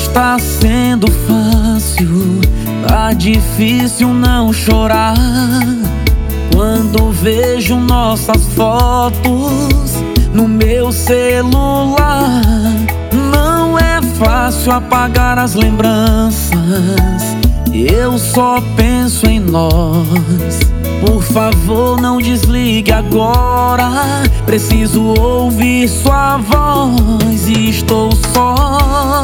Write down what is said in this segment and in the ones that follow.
está sendo fácil, tá difícil não chorar quando vejo nossas fotos no meu celular. Não é fácil apagar as lembranças, eu só penso em nós. Por favor, não desligue agora, preciso ouvir sua voz. E estou só,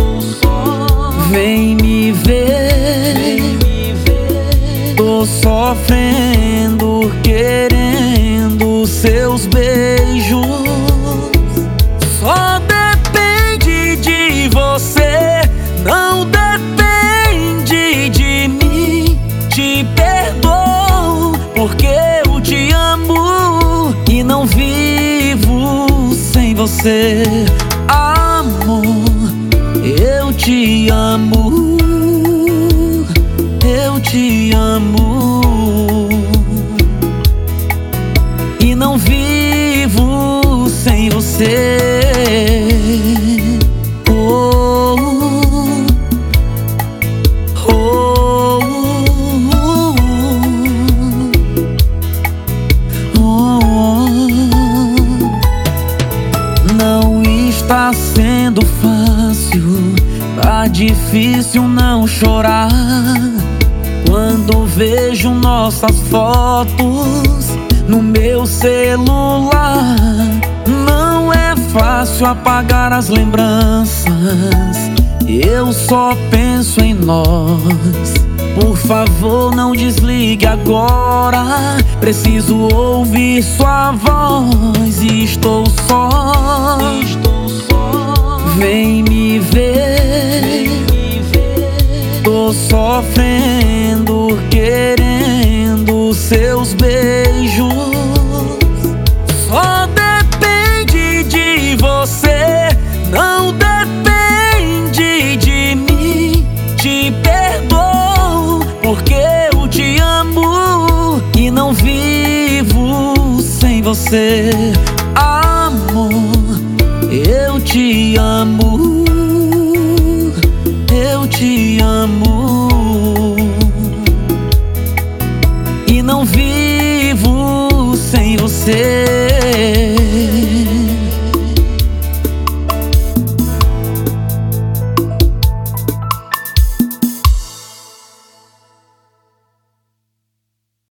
vem me ver. Tô sofrendo, querendo seus beijos. Só depende de você, não depende de mim. Te perdoo porque eu te amo e não vivo sem você. Amor, eu te amo, eu te amo e não vivo sem você. Não está sendo fácil, tá difícil não chorar quando vejo nossas fotos no meu celular. Não é fácil apagar as lembranças, eu só penso em nós. Por favor, não desligue agora, preciso ouvir sua voz. E estou só, vem me ver. Tô sofrendo, querendo seus beijos. Só depende de você, não depende de mim. Te perdoo porque eu te amo e não vivo sem você. Amor, eu te amo, eu te amo e não vivo sem você.